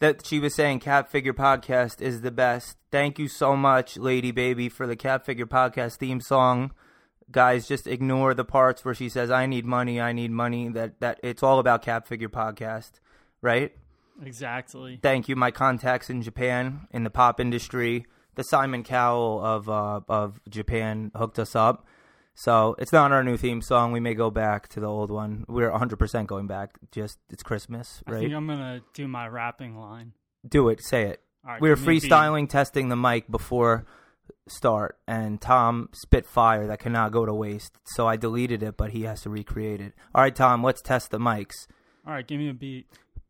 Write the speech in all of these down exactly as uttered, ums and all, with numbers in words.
that she was saying Cap Figure Podcast is the best. Thank you so much, Lady Baby, for the Cap Figure Podcast theme song. Guys, just ignore the parts where she says, I need money, I need money. That that it's all about Cap Figure Podcast, right? Exactly. Thank you. My contacts in Japan, in the pop industry, the Simon Cowell of uh, of Japan hooked us up. So it's not our new theme song. We may go back to the old one. We're one hundred percent going back. Just, it's Christmas, right? I think I'm going to do my rapping line. Do it. Say it. All right, we were give me a beat. freestyling, testing the mic before start, and Tom spit fire that cannot go to waste. So I deleted it, but he has to recreate it. All right, Tom, let's test the mics. All right, give me a beat.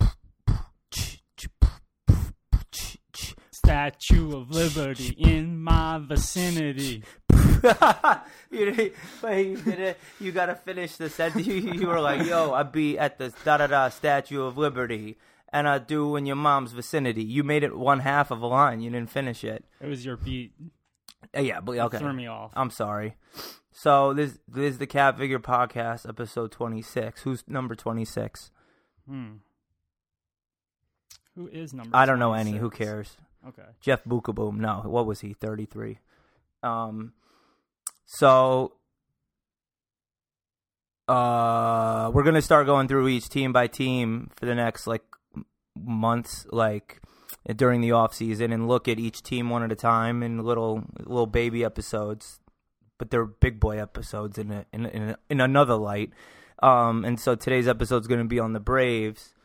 Statue of Liberty in my vicinity. you, but you did it. You got to finish the sentence. You, you were like, yo, I be at the da-da-da Statue of Liberty, and I do in your mom's vicinity. You made it one half of a line. You didn't finish it. It was your beat. Uh, yeah, but okay. It threw me off. I'm sorry. So this, this is the Cap Figure Podcast, episode twenty-six. Who's number twenty-six? Hmm. Who is number I don't know twenty-six? any. Who cares? Okay. Jeff Bookaboom. No, what was he? thirty-three. Um, so uh, we're going to start going through each team by team for the next, like, months, like, during the off season, and look at each team one at a time in little little baby episodes, but they're big boy episodes in a, in in, a, in another light. Um, and so today's episode is going to be on the Braves.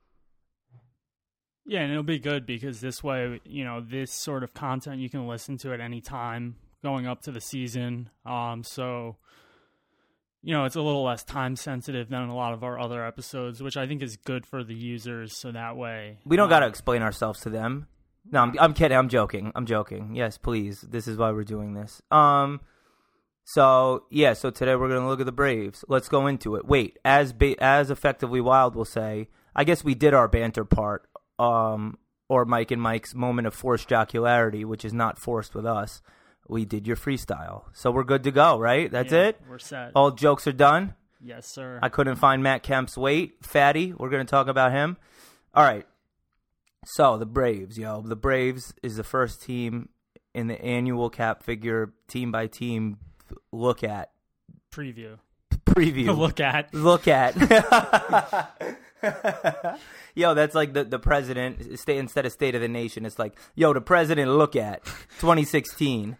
Yeah, and it'll be good because this way, you know, this sort of content you can listen to at any time going up to the season. Um, so, you know, it's a little less time sensitive than a lot of our other episodes, which I think is good for the users. So that way, we don't um, got to explain ourselves to them. No, I'm, I'm kidding. I'm joking. I'm joking. Yes, please. This is why we're doing this. Um, so yeah. So today we're gonna look at the Braves. Let's go into it. Wait, as ba- as effectively Wild will say, I guess we did our banter part. Um, or Mike and Mike's moment of forced jocularity, which is not forced with us. We did your freestyle. So we're good to go, right? That's yeah, it? We're set. All jokes are done? Yes, sir. I couldn't find Matt Kemp's weight. Fatty, we're going to talk about him. All right. So the Braves, yo. The Braves is the first team in the annual Cap Figure team-by-team look at. Preview. Preview. look at. Look at. Yo, that's like the, the president, stay, instead of State of the Nation, it's like, yo, the president, look at twenty sixteen.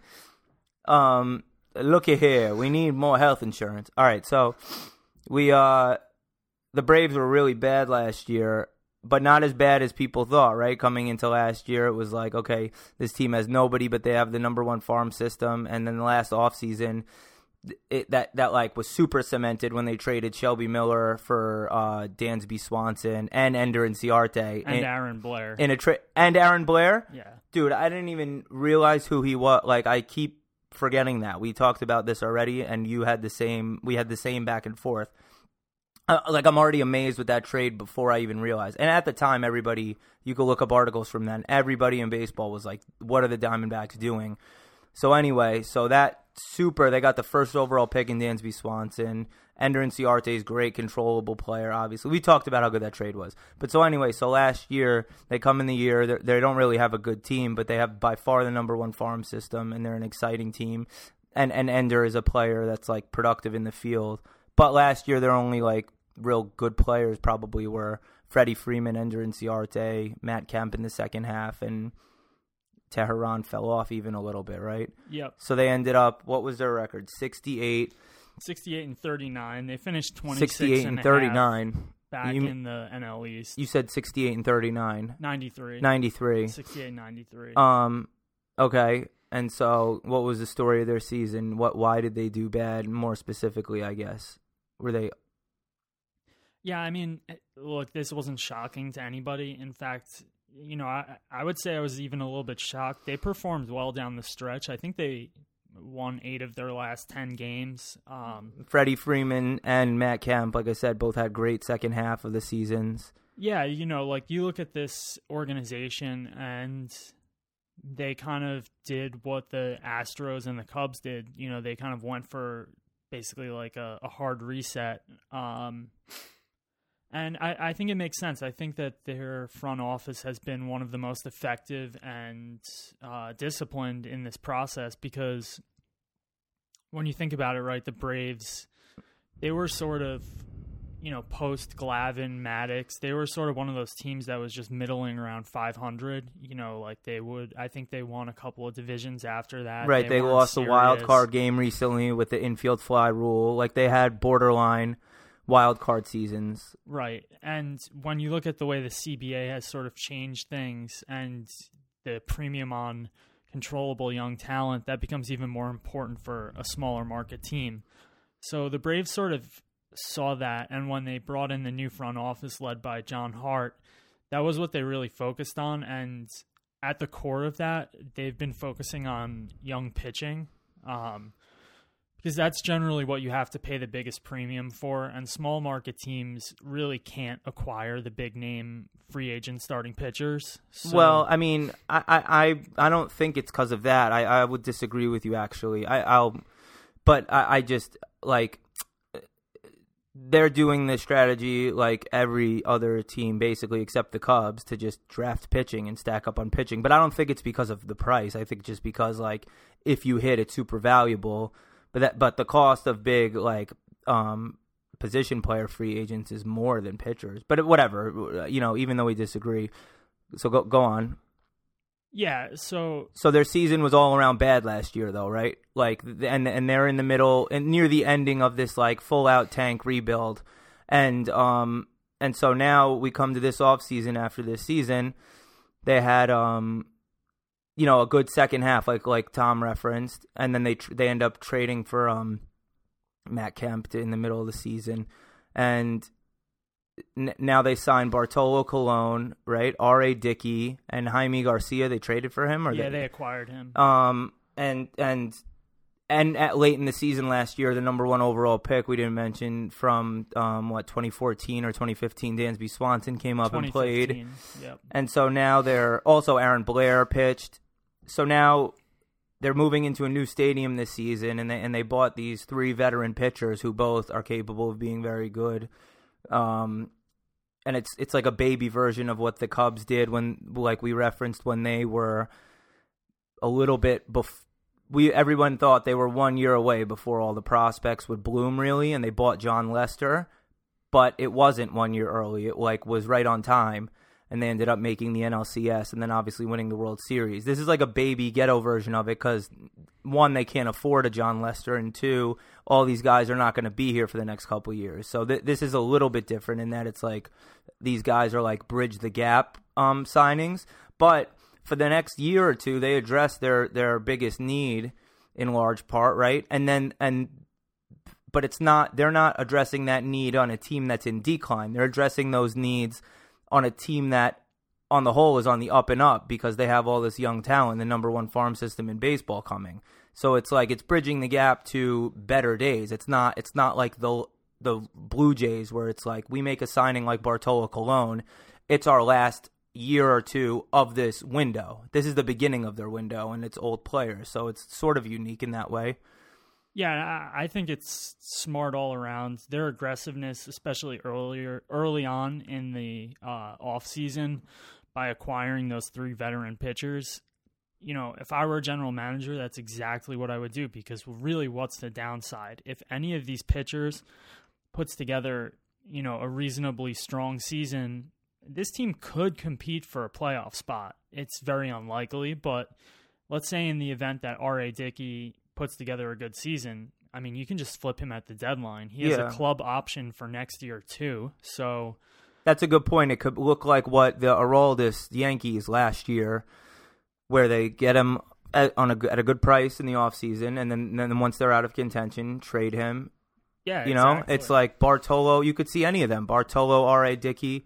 Um, look at here. We need more health insurance. All right, so we, uh, the Braves were really bad last year, but not as bad as people thought, right? Coming into last year, it was like, okay, this team has nobody, but they have the number one farm system. And then the last offseason, It, that that like was super cemented when they traded Shelby Miller for uh, Dansby Swanson and Ender Inciarte and in, Aaron Blair in a tra- and Aaron Blair. Yeah, dude, I didn't even realize who he was. Like, I keep forgetting that we talked about this already, and you had the same. We had the same back and forth. Uh, like, I'm already amazed with that trade before I even realized. And at the time, everybody, you could look up articles from then. Everybody in baseball was like, "What are the Diamondbacks doing?" So anyway, so that super, they got the first overall pick in Dansby Swanson. Ender Inciarte is great, controllable player, obviously. We talked about how good that trade was. But so anyway, so last year, they come in the year, they don't really have a good team, but they have by far the number one farm system, and they're an exciting team. And, and Ender is a player that's, like, productive in the field. But last year, their only, like, real good players probably were Freddie Freeman, Ender Inciarte, Matt Kemp in the second half, and Tehran fell off even a little bit, right? Yep. So they ended up, what was their record? sixty-eight. sixty-eight and thirty-nine. They finished twenty-six sixty-eight and, and thirty-nine. Back you, in the N L East. You said sixty-eight and thirty-nine. ninety-three. ninety-three. sixty-eight and ninety-three. Um, okay. And so what was the story of their season? What? Why did they do bad? More specifically, I guess. Were they... Yeah, I mean, look, this wasn't shocking to anybody. In fact, you know, I, I would say I was even a little bit shocked. They performed well down the stretch. I think they won eight of their last ten games. Um, Freddie Freeman and Matt Kemp, like I said, both had great second half of the seasons. Yeah, you know, like you look at this organization and they kind of did what the Astros and the Cubs did. You know, they kind of went for basically like a, a hard reset. Um And I, I think it makes sense. I think that their front office has been one of the most effective and uh, disciplined in this process because when you think about it, right, the Braves, they were sort of, you know, post-Glavine, Maddox, they were sort of one of those teams that was just middling around five hundred. You know, like they would, I think they won a couple of divisions after that. Right, they, they lost the wild card game recently with the infield fly rule. Like they had borderline wild card seasons. Right. And when you look at the way the C B A has sort of changed things and the premium on controllable young talent, that becomes even more important for a smaller market team. So the Braves sort of saw that, and when they brought in the new front office led by John Hart, that was what they really focused on. And at the core of that, they've been focusing on young pitching. Um, Because that's generally what you have to pay the biggest premium for, and small market teams really can't acquire the big name free agent starting pitchers. So. Well, I mean, I, I, I don't think it's because of that. I, I would disagree with you actually. I, I'll, but I, I just like they're doing this strategy like every other team basically, except the Cubs, to just draft pitching and stack up on pitching. But I don't think it's because of the price. I think just because like if you hit, it's super valuable. But that, but the cost of big like um, position player free agents is more than pitchers. But whatever, you know. Even though we disagree, so go go on. Yeah. So so their season was all around bad last year, though, right? Like, and and they're in the middle and near the ending of this like full out tank rebuild, and um and so now we come to this off season after this season, they had um. you know, a good second half, like like Tom referenced, and then they tr- they end up trading for um Matt Kemp in the middle of the season, and n- now they signed Bartolo Colon, right? R A Dickey and Jaime Garcia. They traded for him, or yeah, they, they acquired him. Um, and and and at late in the season last year, the number one overall pick we didn't mention from um what twenty fourteen or twenty fifteen, Dansby Swanson came up and played. Yep. And so now they're also Aaron Blair pitched. So now they're moving into a new stadium this season, and they and they bought these three veteran pitchers who both are capable of being very good. Um, and it's it's like a baby version of what the Cubs did when, like we referenced, when they were a little bit bef- we everyone thought they were one year away before all the prospects would bloom, really, and they bought John Lester, but it wasn't one year early. It like was right on time. And they ended up making the N L C S and then obviously winning the World Series. This is like a baby ghetto version of it because, one, they can't afford a John Lester, and two, all these guys are not going to be here for the next couple of years. So th- this is a little bit different in that it's like these guys are like bridge the gap um, signings. But for the next year or two, they address their, their biggest need in large part, right? And then and but it's not they're not addressing that need on a team that's in decline. They're addressing those needs on a team that, on the whole, is on the up and up because they have all this young talent, the number one farm system in baseball coming. So it's like it's bridging the gap to better days. It's not it's not like the the Blue Jays where it's like we make a signing like Bartolo Colon. It's our last year or two of this window. This is the beginning of their window, and it's old players. So it's sort of unique in that way. Yeah, I think it's smart all around. Their aggressiveness, especially earlier, early on in the uh, off season, by acquiring those three veteran pitchers. You know, if I were a general manager, that's exactly what I would do. Because really, what's the downside? If any of these pitchers puts together, you know, a reasonably strong season, this team could compete for a playoff spot. It's very unlikely, but let's say in the event that R A Dickey puts together a good season, I mean, you can just flip him at the deadline. He has yeah. a club option for next year too. So that's a good point. It could look like what the Aroldis Yankees last year, where they get him at, on a at a good price in the offseason, and then and then once they're out of contention, trade him. Yeah, you exactly. know, it's like Bartolo. You could see any of them. Bartolo, R A Dickey,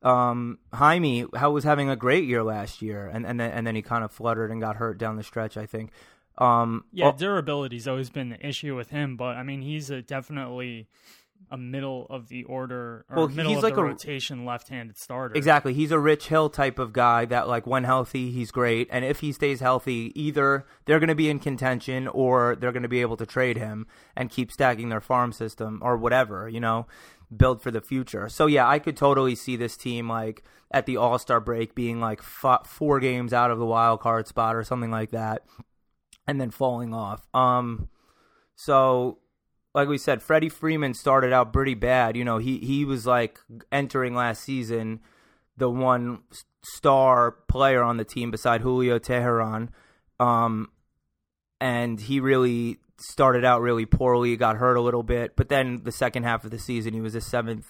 um, Jaime, how was having a great year last year, and and then and then he kind of fluttered and got hurt down the stretch, I think. Um, yeah, well, durability's always been the issue with him, but I mean, he's a definitely a middle of the order or well, middle he's of like the a, rotation left-handed starter. Exactly. He's a Rich Hill type of guy that, like, when healthy, he's great. And if he stays healthy, either they're going to be in contention or they're going to be able to trade him and keep stacking their farm system or whatever, you know, build for the future. So, yeah, I could totally see this team, like, at the All-Star break being, like, f- four games out of the wild card spot or something like that and then falling off. Um, so... Like we said, Freddie Freeman started out pretty bad. You know, he, he was like entering last season the one star player on the team beside Julio Teheran. Um, and he really started out really poorly, got hurt a little bit. But then the second half of the season, he was the seventh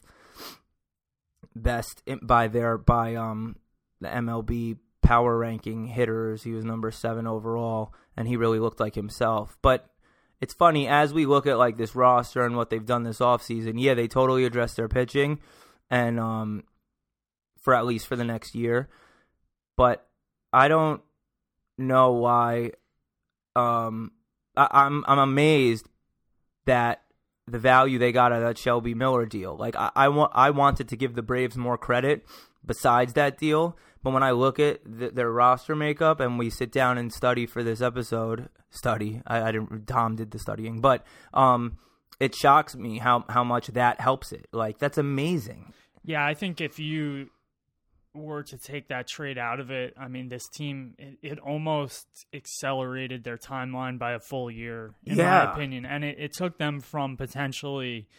best by their by um the M L B power ranking hitters. He was number seven overall, and he really looked like himself. But it's funny, as we look at like this roster and what they've done this offseason, yeah, they totally addressed their pitching and um for at least for the next year. But I don't know why um I, I'm I'm amazed that the value they got out of that Shelby Miller deal. Like I, I want I wanted to give the Braves more credit besides that deal. But when I look at the, their roster makeup and we sit down and study for this episode, study, I, I didn't, Tom did the studying, but um, it shocks me how, how much that helps it. Like, that's amazing. Yeah, I think if you were to take that trade out of it, I mean, this team, it, it almost accelerated their timeline by a full year, in yeah. my opinion. And it, it took them from potentially...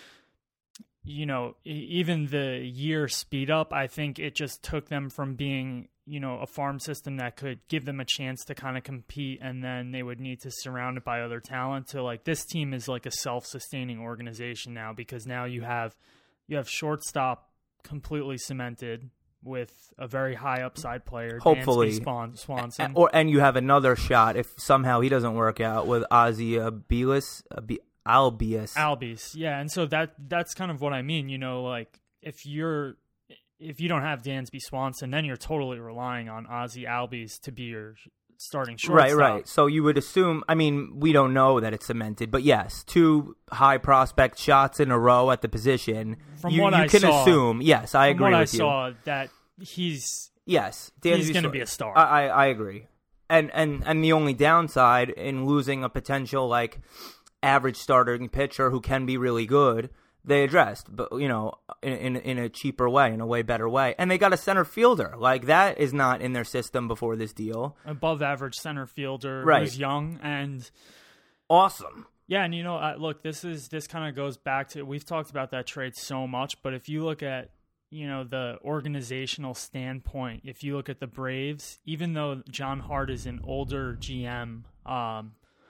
you know, even the year speed up, I think it just took them from being, you know, a farm system that could give them a chance to kind of compete and then they would need to surround it by other talent to like this team is like a self-sustaining organization now because now you have you have shortstop completely cemented with a very high upside player, hopefully Dansby Swanson. Or and you have another shot if somehow he doesn't work out with Ozzy Abilis, Ab- Albies. Albies, yeah, and so that that's kind of what I mean. You know, like if you're if you don't have Dansby Swanson, then you're totally relying on Ozzy Albies to be your starting shortstop. Right, right. So you would assume. I mean, we don't know that it's cemented, but yes, two high prospect shots in a row at the position. From you, what you I can saw, assume. Yes, I from agree what with I you. saw that he's yes, Dansby he's going to be a star. I, I I agree. And and and the only downside in losing a potential like average starting pitcher who can be really good, they addressed, but you know, in, in in a cheaper way, in a way better way, and they got a center fielder like that is not in their system before this deal. Above average center fielder, right. Who's young and awesome. Yeah, and you know, uh, look, this is this kind of goes back to we've talked about that trade so much, but if you look at you know the organizational standpoint, if you look at the Braves, even though John Hart is an older G M. Um,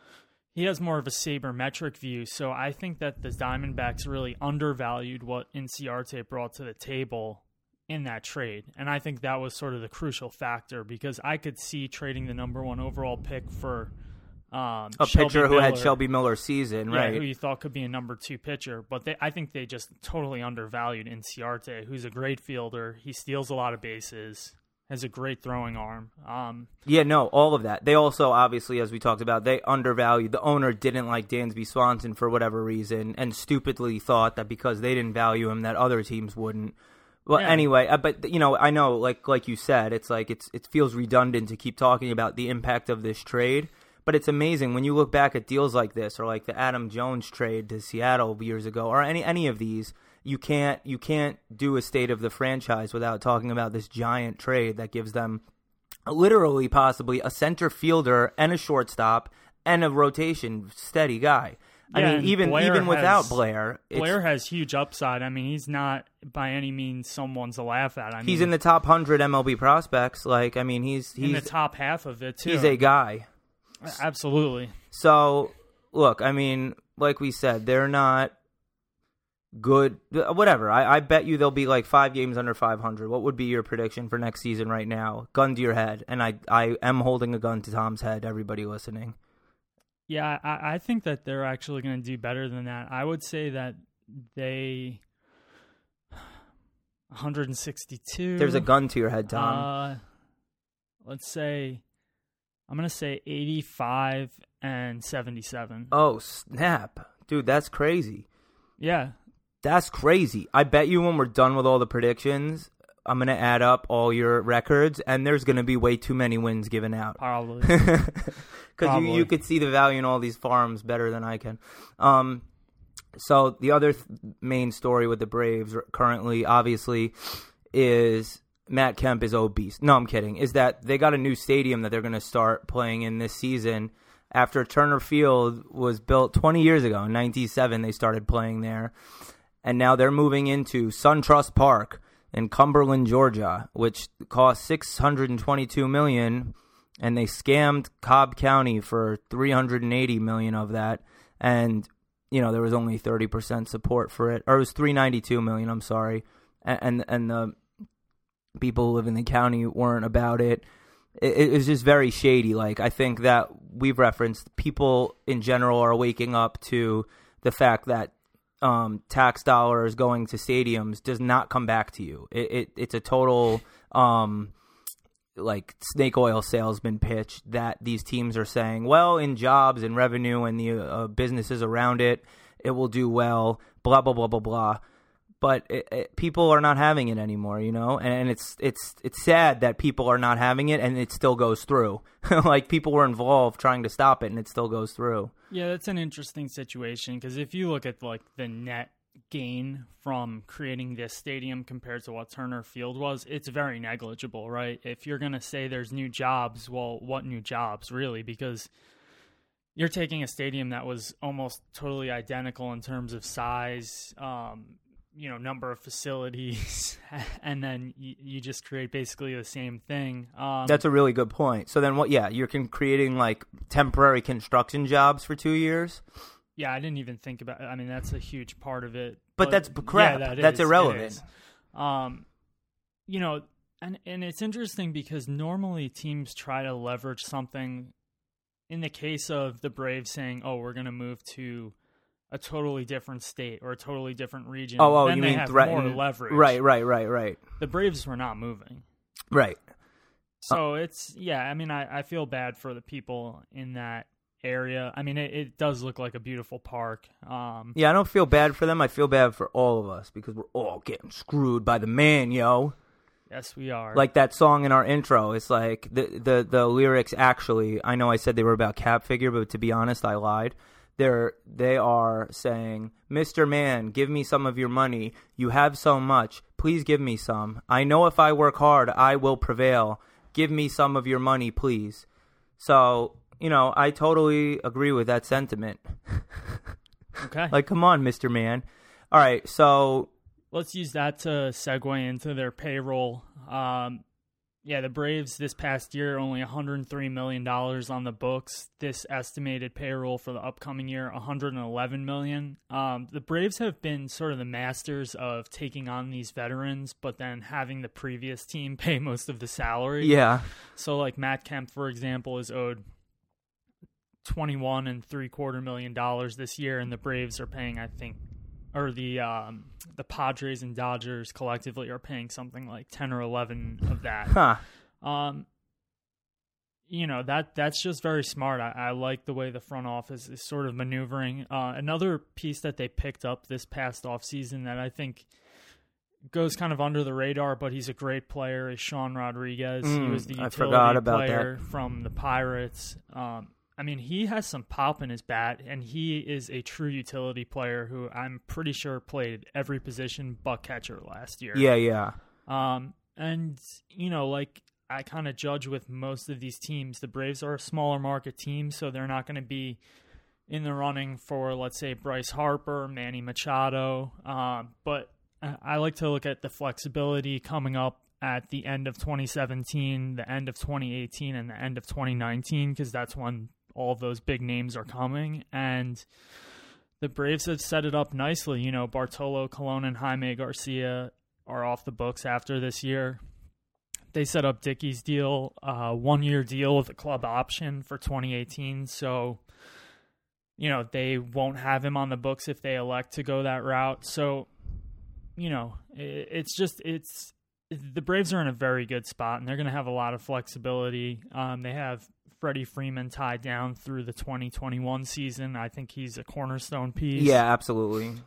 He has more of a sabermetric view, so I think that the Diamondbacks really undervalued what Inciarte brought to the table in that trade. And I think that was sort of the crucial factor because I could see trading the number one overall pick for um, a Shelby pitcher who Miller, had Shelby Miller's season, yeah, right? who you thought could be a number two pitcher. But they, I think they just totally undervalued Inciarte, who's a great fielder. He steals a lot of bases. Has a great throwing arm. Um, yeah, no, all of that. They also, obviously, as we talked about, they undervalued. The owner didn't like Dansby Swanson for whatever reason and stupidly thought that because they didn't value him that other teams wouldn't. Well, yeah. anyway, uh, but, you know, I know, like like you said, it's like it's it feels redundant to keep talking about the impact of this trade. But it's amazing when you look back at deals like this or like the Adam Jones trade to Seattle years ago or any any of these. You can't you can't do a state of the franchise without talking about this giant trade that gives them literally possibly a center fielder and a shortstop and a rotation steady guy. I yeah, mean, even Blair even without has, Blair, Blair has huge upside. I mean, he's not by any means someone to laugh at. I mean, he's in the top hundred M L B prospects. Like, I mean, he's he's in the top half of it too. He's a guy. Absolutely. So look, I mean, like we said, they're not good, whatever. I, I bet you they'll be like five games under five hundred. What would be your prediction for next season right now? Gun to your head. And I, I am holding a gun to Tom's head, everybody listening. Yeah, I, I think that they're actually going to do better than that. I would say that they one hundred sixty-two. There's a gun to your head, Tom. Uh, let's say, I'm going to say eighty-five and seventy-seven. Oh, snap. Dude, that's crazy. Yeah. That's crazy. I bet you when we're done with all the predictions, I'm going to add up all your records, and there's going to be way too many wins given out. Probably. Because you, you could see the value in all these farms better than I can. Um, so the other th- main story with the Braves currently, obviously, is Matt Kemp is obese. No, I'm kidding. Is that they got a new stadium that they're going to start playing in this season. After Turner Field was built twenty years ago, in nineteen ninety-seven, they started playing there. And now they're moving into SunTrust Park in Cumberland, Georgia, which cost six hundred twenty-two million dollars, and they scammed Cobb County for three hundred eighty million dollars of that. And, you know, there was only thirty percent support for it. Or it was three hundred ninety-two million dollars, I'm sorry. And, and, and the people who live in the county weren't about it. It, it was just very shady. Like, I think that we've referenced people in general are waking up to the fact that um, tax dollars going to stadiums does not come back to you. It, it it's a total um, like snake oil salesman pitch that these teams are saying, well, in jobs and revenue and the uh, businesses around it, it will do well, blah, blah, blah, blah, blah. But it, it, people are not having it anymore, you know, and, and it's it's it's sad that people are not having it, and it still goes through. Like, people were involved trying to stop it, and it still goes through. Yeah, that's an interesting situation, because if you look at like the net gain from creating this stadium compared to what Turner Field was, it's very negligible, right? If you're going to say there's new jobs, well, what new jobs, really? Because you're taking a stadium that was almost totally identical in terms of size, um, you know, number of facilities, and then you, you just create basically the same thing. Um, That's a really good point. So then what, yeah, you're con- creating like temporary construction jobs for two years. Yeah, I didn't even think about it. I mean, that's a huge part of it. But, but that's crap. Yeah, that that's is, irrelevant. Um, you know, and, and it's interesting because normally teams try to leverage something. In the case of the Braves saying, oh, we're going to move to a totally different state or a totally different region, oh, oh then you they mean have threaten more leverage. Right, right, right, right. The Braves were not moving. Right. So uh, it's, yeah, I mean, I, I feel bad for the people in that area. I mean, it, it does look like a beautiful park. Um, yeah, I don't feel bad for them. I feel bad for all of us because we're all getting screwed by the man, yo. Yes, we are. Like that song in our intro. It's like the, the, the lyrics actually, I know I said they were about cap figure, but to be honest, I lied. They're, they are saying, Mister Man, give me some of your money. You have so much. Please give me some. I know if I work hard, I will prevail. Give me some of your money, please. So, you know, I totally agree with that sentiment. Okay. Like, come on, Mister Man. All right, so let's use that to segue into their payroll. Um, yeah, the Braves this past year, only one hundred three million dollars on the books. This estimated payroll for the upcoming year, one hundred eleven million dollars. Um, the Braves have been sort of the masters of taking on these veterans, but then having the previous team pay most of the salary. Yeah. So, like Matt Kemp, for example, is owed twenty-one and three quarter million dollars this year, and the Braves are paying, I think, or the um, the Padres and Dodgers collectively are paying something like ten or eleven of that. Huh. Um, you know, that that's just very smart. I, I like the way the front office is sort of maneuvering. Uh, another piece that they picked up this past offseason that I think goes kind of under the radar, but he's a great player, is Sean Rodriguez. Mm, he was the I utility forgot about player that. from the Pirates. Um, I mean, he has some pop in his bat, and he is a true utility player who I'm pretty sure played every position but catcher last year. Yeah, yeah. Um, and, you know, like I kind of judge with most of these teams, the Braves are a smaller market team, so they're not going to be in the running for, let's say, Bryce Harper, Manny Machado. Um, but I like to look at the flexibility coming up at the end of twenty seventeen, the end of twenty eighteen, and the end of twenty nineteen, because that's when all of those big names are coming. And the Braves have set it up nicely. You know, Bartolo Colon and Jaime Garcia are off the books after this year. They set up Dickey's deal, uh, one-year deal with a club option for twenty eighteen. So, you know, they won't have him on the books if they elect to go that route. So, you know, it, it's just, it's, the Braves are in a very good spot, and they're going to have a lot of flexibility. Um, they have Freddie Freeman tied down through the twenty twenty-one season. I think he's a cornerstone piece. Yeah, absolutely.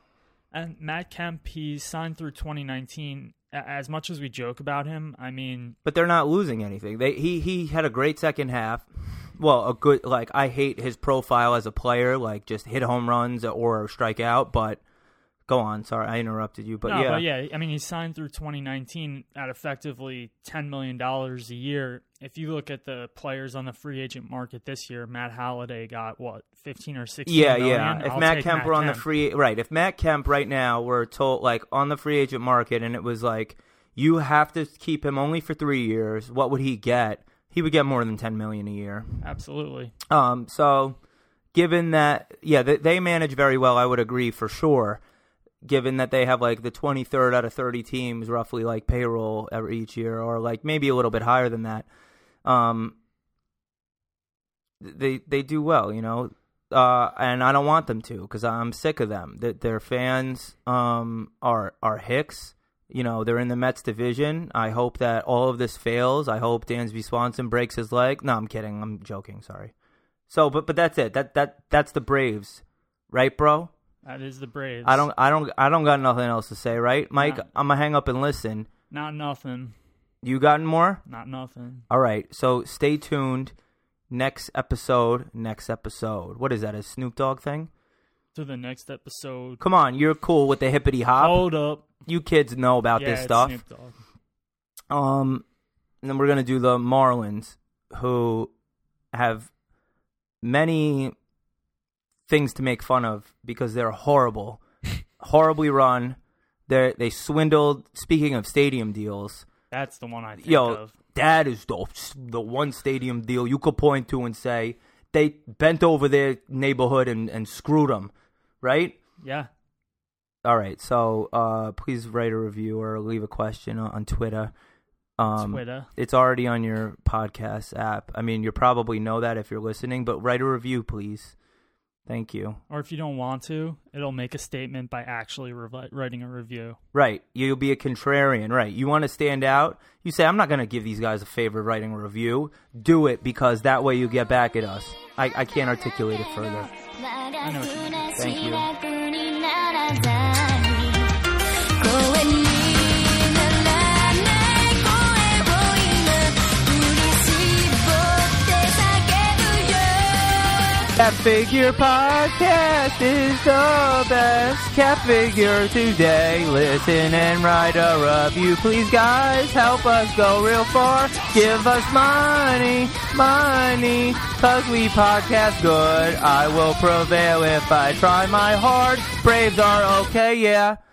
And Matt Kemp, he signed through twenty nineteen. As much as we joke about him, I mean... But they're not losing anything. They He, he had a great second half. Well, a good... Like, I hate his profile as a player, like, just hit home runs or strike out, but... Go on. Sorry, I interrupted you, but no, yeah. But yeah, I mean, he signed through twenty nineteen at effectively ten million dollars a year. If you look at the players on the free agent market this year, Matt Halladay got, what, fifteen or sixteen yeah, million? Yeah, If I'll Matt take Kemp Matt were on Kemp. the free... Right, if Matt Kemp right now were told, like, on the free agent market, and it was like, you have to keep him only for three years, what would he get? He would get more than ten million dollars a year. Absolutely. Um. So, given that, yeah, they, they manage very well, I would agree for sure. Given that they have like the twenty-third out of thirty teams roughly like payroll every each year, or like maybe a little bit higher than that, um, they they do well, you know. Uh, and I don't want them to because I'm sick of them. That their fans um are are hicks. You know, they're in the Mets division. I hope that all of this fails. I hope Dansby Swanson breaks his leg. No, I'm kidding. I'm joking. Sorry. So, but but that's it. That that that's the Braves, right, bro? That is the Braves. I don't, I don't, I don't got nothing else to say, right, Mike? Not, I'm gonna hang up and listen. Not nothing. You got more? Not nothing. All right. So stay tuned. Next episode. Next episode. What is that? A Snoop Dogg thing? To the next episode. Come on, you're cool with the hippity hop. Hold up. You kids know about yeah, this it's stuff. Snoop Dogg. Um, and then we're gonna do the Marlins, who have many things to make fun of because they're horrible, horribly run. They they swindled. Speaking of stadium deals, that's the one I think yo, of. That is the the one stadium deal you could point to and say they bent over their neighborhood and, and screwed them, right? Yeah. All right. So uh, please write a review or leave a question on, on Twitter. Um, Twitter. It's already on your podcast app. I mean, you probably know that if you're listening, but write a review, please. Thank you. Or if you don't want to, it'll make a statement by actually revi- writing a review. Right. You'll be a contrarian. Right. You want to stand out? You say, I'm not going to give these guys a favor writing a review. Do it because that way you get back at us. I, I can't articulate it further. I know what you mean. Thank you. Cat Figure Podcast is the best. Cat Figure today. Listen and write a review. Please, guys, help us go real far. Give us money, money, cause we podcast good. I will prevail if I try my hard. Braves are okay, yeah.